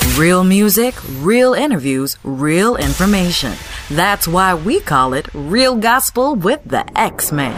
Real music, real interviews, real information. That's why we call it Real Gospel with the X-Man.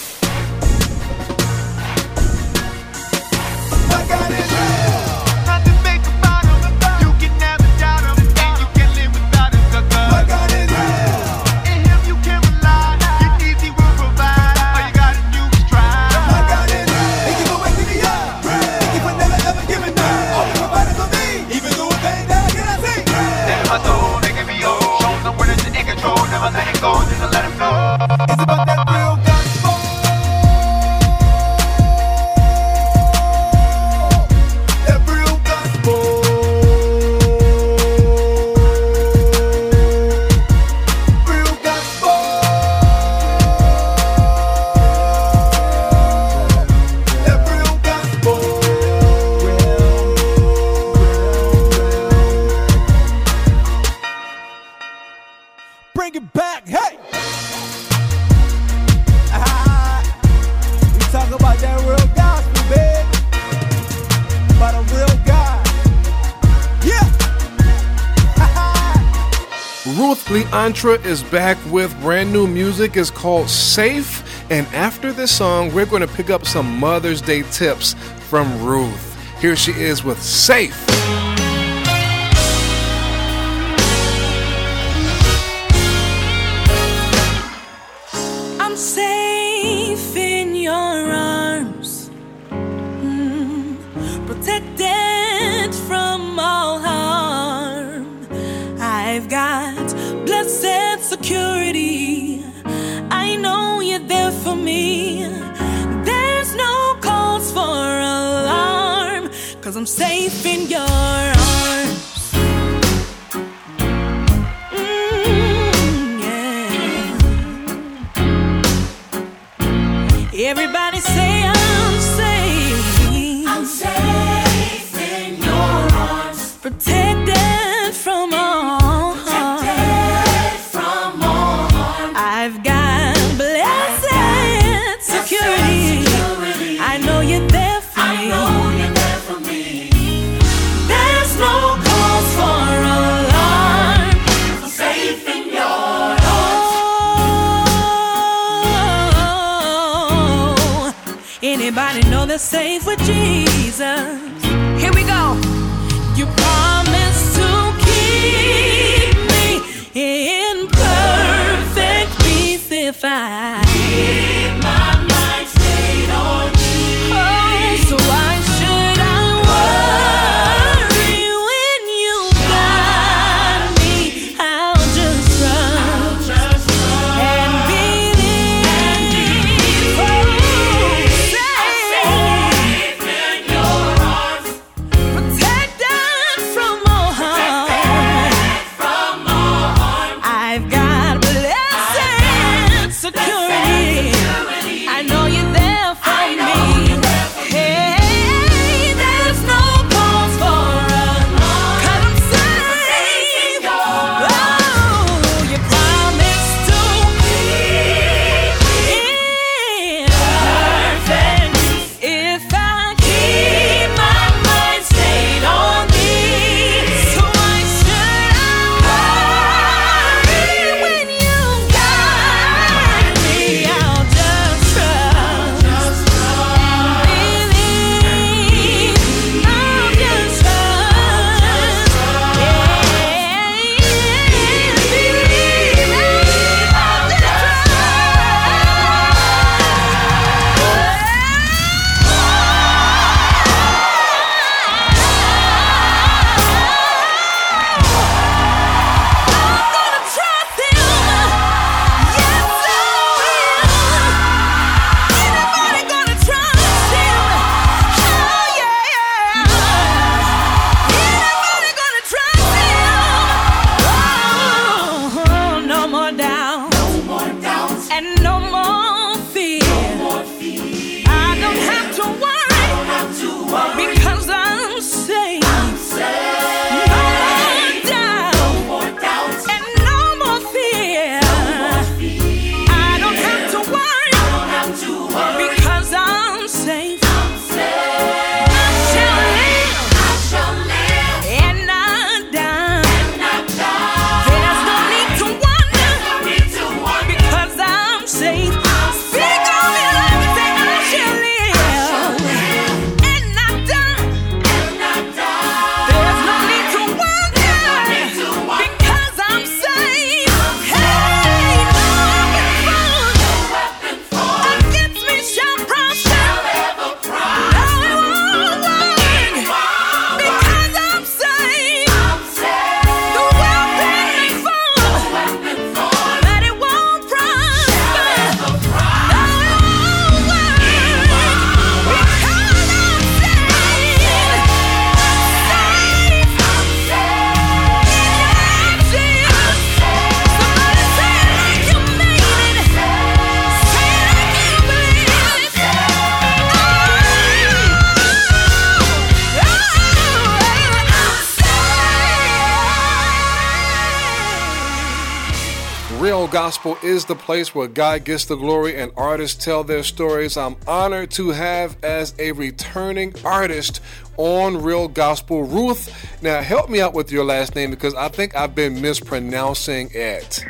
Bring it back, hey! We talk about that real gospel, baby. About a real God. Yeah! Ruth Leandra is back with brand new music. It's called Safe. And after this song, we're going to pick up some Mother's Day tips from Ruth. Here she is with Safe. Safe in your arms, protected from all harm. I've got blessed security. I know you're there for me. There's no cause for alarm, 'cause I'm safe in your arms. Everybody say I'm safe. I'm safe in your arms. Protected from all harm. Protected from all harm. I've got blessed security. I know you're there for me. I know you're there for me. There's no cause for alarm. I'm safe in your arms. Anybody know they're safe with Jesus? Here we go. You promised to keep me in perfect peace if I keep my mind stayed on you. Oh, so why should I worry when you got me? I'll just trust and believe. Oh, safe in your arms. Real Gospel is the place where God gets the glory and artists tell their stories. I'm honored to have as a returning artist on Real Gospel, Ruth. Now, help me out with your last name because I think I've been mispronouncing it.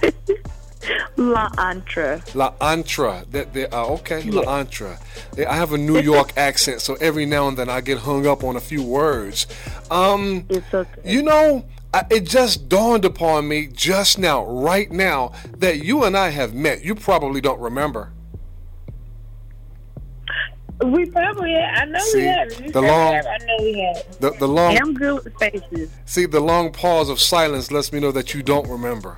La'Antra. La'Antra. Okay, Yes. La'Antra. I have a New York accent, so every now and then I get hung up on a few words. It's okay. You know, it just dawned upon me just now, right now, that you and I have met. You probably don't remember. We probably had. I know we had. You said that, I know we had. The long. I'm good with faces. See, the long pause of silence lets me know that you don't remember.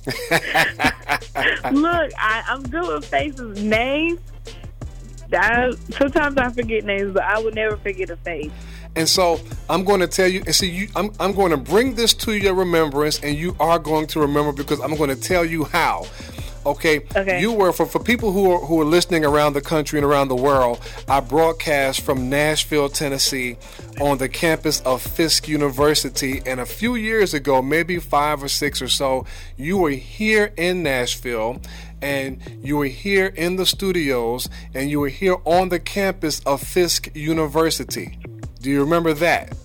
Look, I'm good with faces. Names. Sometimes I forget names, but I would never forget a face. And so I'm going to tell you, and see, I'm going to bring this to your remembrance, and you are going to remember because I'm going to tell you how. Okay. You were for people who are listening around the country and around the world. I broadcast from Nashville, Tennessee, on the campus of Fisk University. And a few years ago, maybe 5 or 6 or so, you were here in Nashville, and you were here in the studios, and you were here on the campus of Fisk University. Do you remember that?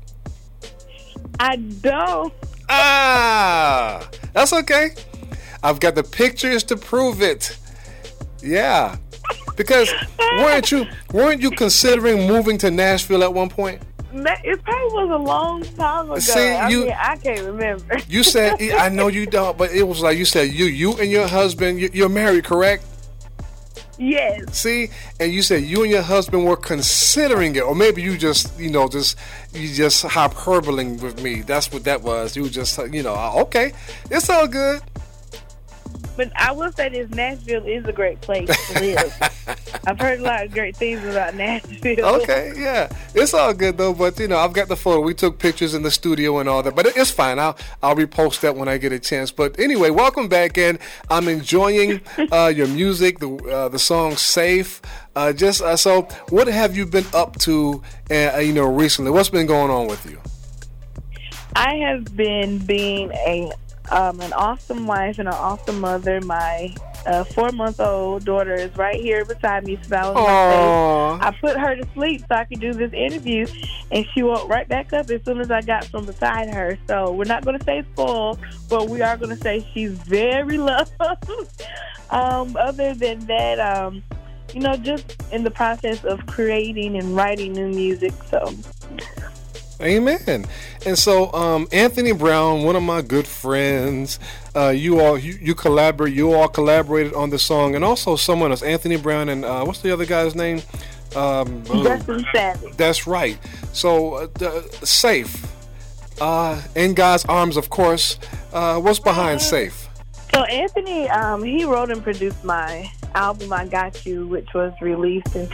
I don't. That's okay. I've got the pictures to prove it. Yeah. Because weren't you considering moving to Nashville at one point? It probably was a long time ago. See, I can't remember. You said, I know you don't, but it was like you said, you and your husband, you're married, correct? Yes. See, and you said you and your husband were considering it, or maybe you just hyperboling with me. That's what that was. You just, okay, it's all good. But I will say this: Nashville is a great place to live. I've heard a lot of great things about Nashville. Okay, yeah, it's all good though. But I've got the photo. We took pictures in the studio and all that. But it's fine. I'll repost that when I get a chance. But anyway, welcome back, and I'm enjoying your music. The song "Safe." So, what have you been up to? Recently, what's been going on with you? I have been being an awesome wife and an awesome mother. My 4-month-old daughter is right here beside me, smiling in my face. I put her to sleep so I could do this interview, and she woke right back up as soon as I got from beside her. So we're not going to say spoiled, but we are going to say she's very loved. Other than that, just in the process of creating and writing new music. So. Amen. And so Anthony Brown, one of my good friends, you all collaborated on the song, and also someone else, Anthony Brown, and what's the other guy's name? Justin Savage. That's right. So Safe, In God's Arms, of course. What's behind Safe? So Anthony, he wrote and produced my album I Got You, which was released in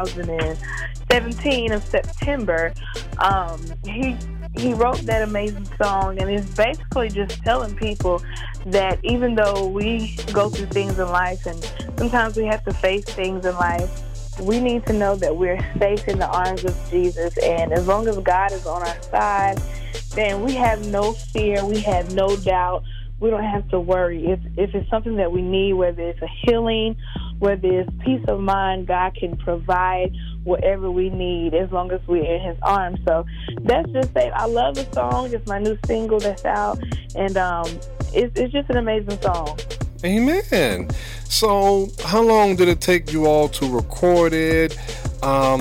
2017 of September. He wrote that amazing song, and it's basically just telling people that even though we go through things in life and sometimes we have to face things in life, we need to know that we're safe in the arms of Jesus, and as long as God is on our side, then we have no fear, we have no doubt. We don't have to worry. If it's something that we need, whether it's a healing, whether it's peace of mind, God can provide whatever we need as long as we're in His arms. So that's just it. I love the song. It's my new single that's out, and it's just an amazing song. Amen. So how long did it take you all to record it? Are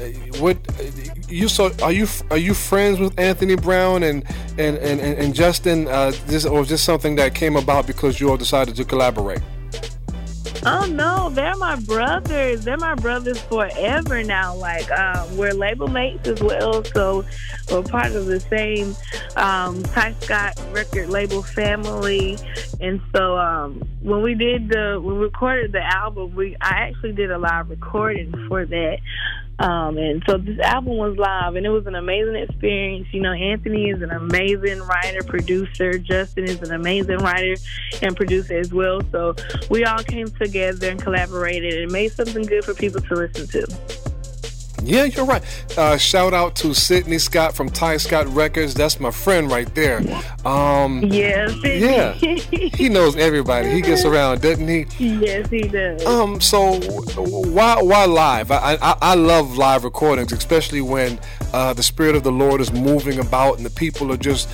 you friends with Anthony Brown and Justin? Or just something that came about because you all decided to collaborate? Oh no, they're my brothers. They're my brothers forever now. Like we're label mates as well, so we're part of the same Ty Scott record label family. And so when we recorded the album, I actually did a live recording for that. And so this album was live, and it was an amazing experience. Anthony is an amazing writer, producer. Justin is an amazing writer and producer as well. So we all came together and collaborated and made something good for people to listen to. Yeah, you're right. Shout out to Sydney Scott from Ty Scott Records. That's my friend right there. Yes. Yeah, he knows everybody. He gets around, doesn't he? Yes, he does. So why live? I love live recordings, especially when the Spirit of the Lord is moving about and the people are just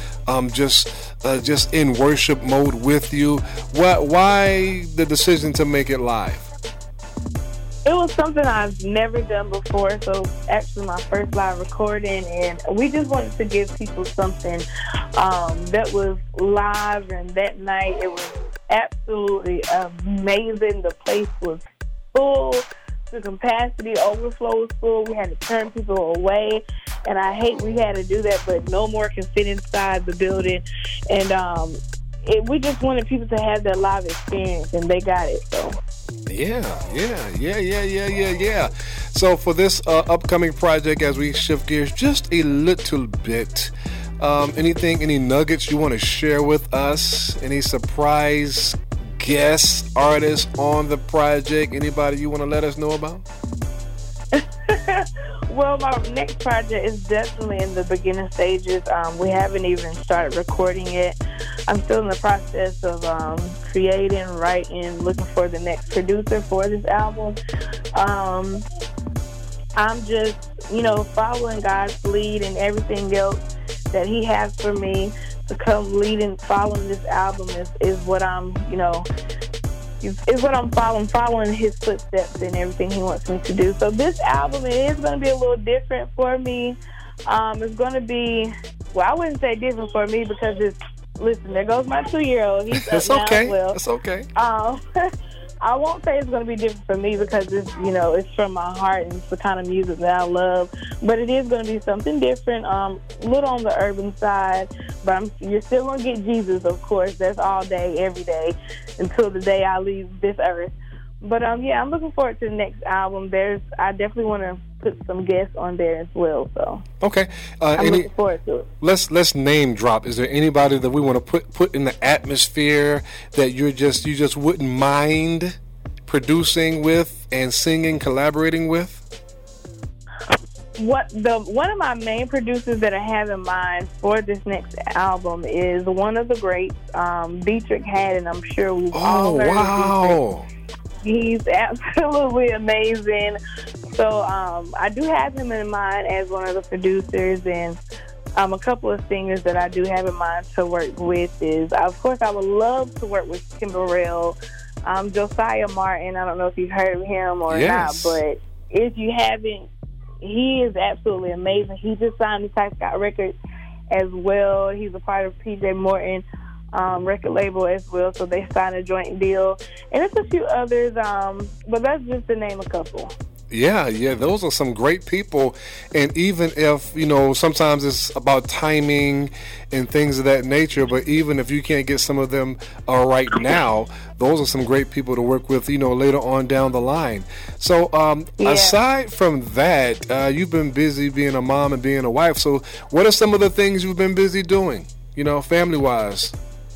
in worship mode with you. Why the decision to make it live? It was something I've never done before, so actually my first live recording, and we just wanted to give people something that was live, and that night it was absolutely amazing. The place was full, the capacity overflow was full. We had to turn people away, and I hate we had to do that, but no more can fit inside the building, and we just wanted people to have that live experience, and they got it, so... Yeah. So for this upcoming project, as we shift gears just a little bit, any nuggets you want to share with us? Any surprise guest artists on the project? Anybody you want to let us know about? Well, my next project is definitely in the beginning stages. We haven't even started recording it. I'm still in the process of creating, writing, looking for the next producer for this album. I'm just, following God's lead and everything else that He has for me to come leading, following this album is what I'm, is what I'm following His footsteps and everything He wants me to do. So this album, it is going to be a little different for me. It's going to be, I wouldn't say different for me because listen, there goes my 2-year-old. He's up It's now okay. as well. It's okay. I won't say it's going to be different for me because it's, it's from my heart and it's the kind of music that I love. But it is going to be something different, a little on the urban side. But you're still going to get Jesus, of course. That's all day, every day, until the day I leave this earth. But I'm looking forward to the next album. I definitely want to put some guests on there as well. So okay, I'm looking forward to it. Let's name drop. Is there anybody that we want to put in the atmosphere that you just wouldn't mind producing with and singing, collaborating with? One of my main producers that I have in mind for this next album is one of the greats, Dietrich Haddon. I'm sure we've all heard of Dietrich. He's absolutely amazing. So I do have him in mind as one of the producers, and a couple of singers that I do have in mind to work with is, of course, I would love to work with Kim Burrell, Josiah Martin. I don't know if you've heard of him or not, but if you haven't, he is absolutely amazing. He just signed to Ty Scott Records as well. He's a part of PJ Morton record label as well, so they signed a joint deal, and it's a few others, but that's just to name a couple. Yeah, those are some great people, and even if, sometimes it's about timing and things of that nature, but even if you can't get some of them right now, those are some great people to work with, later on down the line. So, aside from that, you've been busy being a mom and being a wife, so what are some of the things you've been busy doing, family-wise?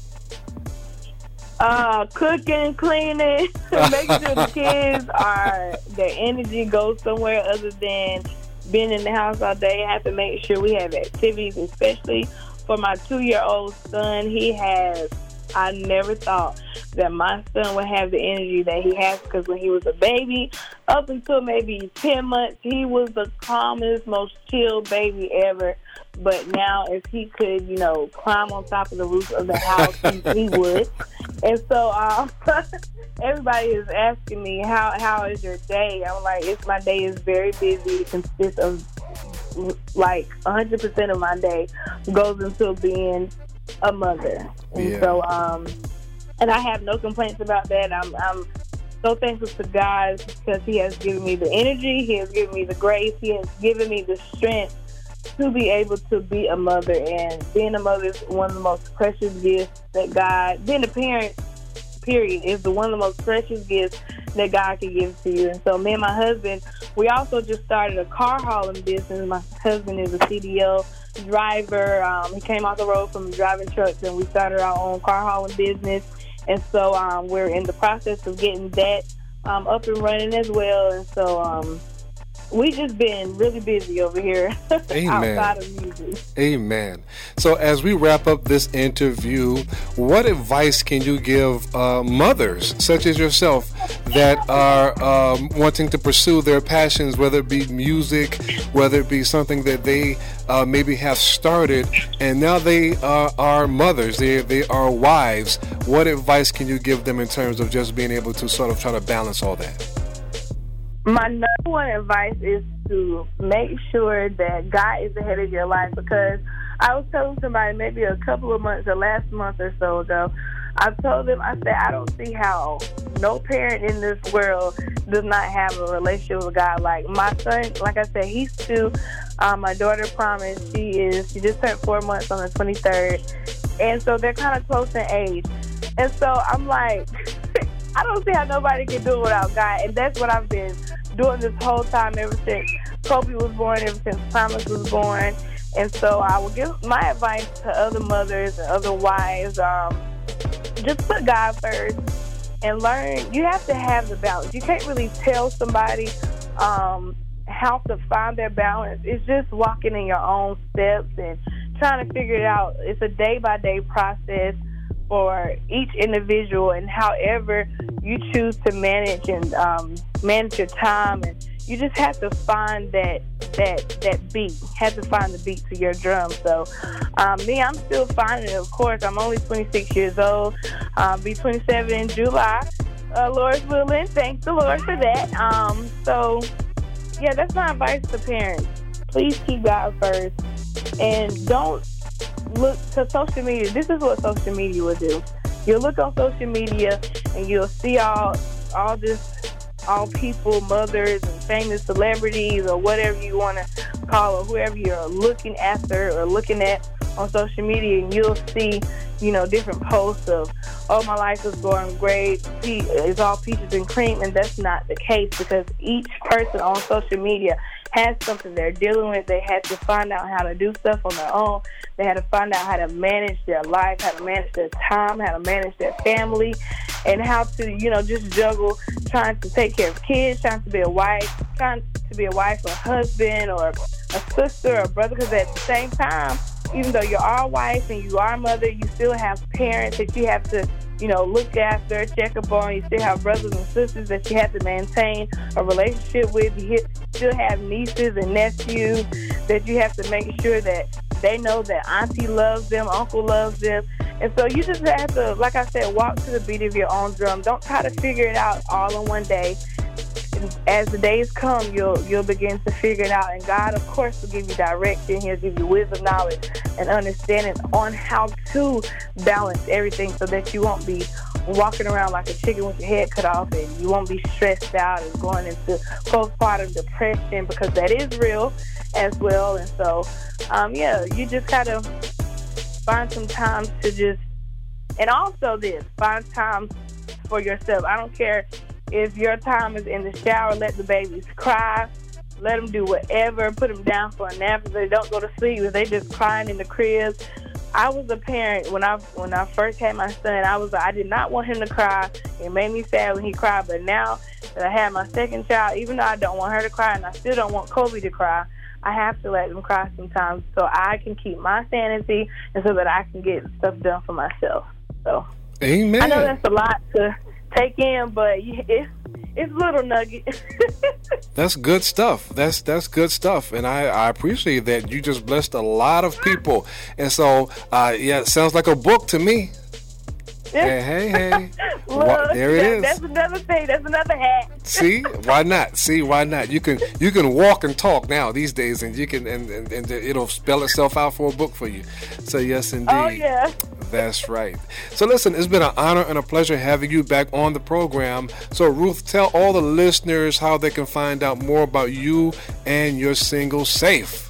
Cooking, cleaning, making sure the kids their energy goes somewhere other than being in the house all day. I have to make sure we have activities, especially for my 2-year-old son. I never thought that my son would have the energy that he has, because when he was a baby, up until maybe 10 months, he was the calmest, most chill baby ever. But now, if he could, climb on top of the roof of the house, he would. And so everybody is asking me, how is your day? I'm like, my day is very busy. It consists of like 100% of my day goes into being a mother. And so, and I have no complaints about that. I'm so thankful to God because He has given me the energy, He has given me the grace, He has given me the strength to be able to be a mother. And being a mother is one of the most precious gifts that God, being a parent, period, is one of the most precious gifts that God can give to you. And so me and my husband, we also just started a car hauling business. My husband is a CDL driver. He came off the road from driving trucks, and we started our own car hauling business. And so we're in the process of getting that up and running as well. And so we just been really busy over here outside of music. Amen. So as we wrap up this interview, what advice can you give mothers such as yourself that are wanting to pursue their passions, whether it be music, whether it be something that they maybe have started, and now they are mothers, they are wives? What advice can you give them in terms of just being able to sort of try to balance all that? My number one advice is to make sure that God is ahead of your life, because I was telling somebody maybe a couple of months or last month or so ago, I told them, I said, I don't see how no parent in this world does not have a relationship with God. Like my son, like I said, he's 2. My daughter promised, she just turned 4 months on the 23rd. And so they're kind of close in age. And so I'm like, I don't see how nobody can do it without God. And that's what I've been doing this whole time, ever since Kobe was born, ever since Thomas was born. And so I will give my advice to other mothers and other wives, just put God first and learn. You have to have the balance. You can't really tell somebody how to find their balance. It's just walking in your own steps and trying to figure it out. It's a day-by-day process for each individual, and however you choose to manage and manage your time, and you just have to find that beat. Have to find the beat to your drum. So me, I'm still finding it. Of course, I'm only 26 years old. Be 27 in July. Lord's willing. Thank the Lord for that. So yeah, that's my advice to parents. Please keep God first, and don't look to social media. This is what social media will do. You'll look on social media and you'll see all people, mothers and famous celebrities, or whatever you want to call, or whoever you're looking after or looking at on social media, and you'll see, different posts of, oh, my life is going great, it's all peaches and cream. And that's not the case, because each person on social media has something they're dealing with. They had to find out how to do stuff on their own. They had to find out how to manage their life, how to manage their time, how to manage their family, and how to, just juggle trying to take care of kids, trying to be a wife or husband, or a sister or a brother. Because at the same time, even though you are a wife and you are a mother, you still have parents that you have to, look after, check up on. You still have brothers and sisters that you have to maintain a relationship with. You still have nieces and nephews that you have to make sure that they know that auntie loves them, uncle loves them. And so you just have to, like I said, walk to the beat of your own drum. Don't try to figure it out all in one day. As the days come, you'll begin to figure it out. And God, of course, will give you direction. He'll give you wisdom, knowledge, and understanding on how to balance everything, so that you won't be walking around like a chicken with your head cut off, and you won't be stressed out and going into postpartum depression, because that is real as well. And so, you just gotta find some time to just, and also find time for yourself. I don't care if your time is in the shower. Let the babies cry. Let them do whatever. Put them down for a nap if they don't go to sleep, if they just crying in the crib. I was a parent when I first had my son. I did not want him to cry. It made me sad when he cried. But now that I have my second child, even though I don't want her to cry, and I still don't want Kobe to cry, I have to let them cry sometimes, so I can keep my sanity, and so that I can get stuff done for myself. So, amen. I know that's a lot to take in, but it's little nugget. That's good stuff. That's good stuff, and I appreciate that. You just blessed a lot of people, and so it sounds like a book to me. Hey. Look, there it is. That's another thing. That's another hat. See, why not? You can walk and talk now these days, and you can and it'll spell itself out for a book for you. So yes, indeed. Oh yeah. That's right. So listen, it's been an honor and a pleasure having you back on the program. So Ruth, tell all the listeners how they can find out more about you and your single Safe.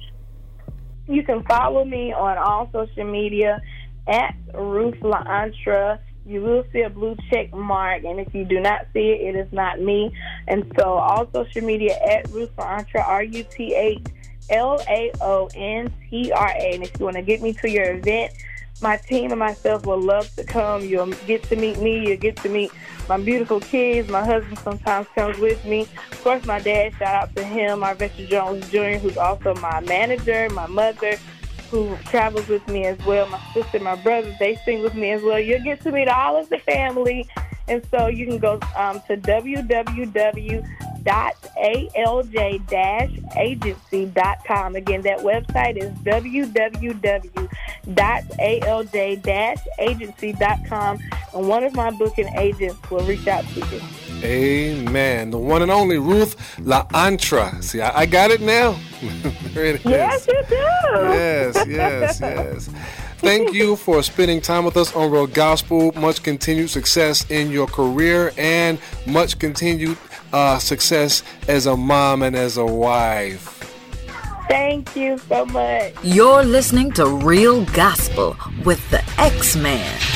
You can follow me on all social media at Ruth LaAntra. You will see a blue check mark, and if you do not see it, it is not me. And so all social media at Ruth LaAntra, RUTHLAONTRA. And if you want to get me to your event, my team and myself will love to come. You'll get to meet me. You'll get to meet my beautiful kids. My husband sometimes comes with me. Of course, my dad, shout out to him, Arvester Jones Jr., who's also my manager, my mother, who travels with me as well. My sister, my brother, they sing with me as well. You'll get to meet all of the family. And so you can go to www.alj-agency.com. Again, that website is www.alj-agency.com. And one of my booking agents will reach out to you. Amen. The one and only Ruth LaAntra. See, I got it now. There it is. Yes, you do. Yes. Thank you for spending time with us on Real Gospel. Much continued success in your career and much continued success as a mom and as a wife. Thank you so much. You're listening to Real Gospel with the X-Man.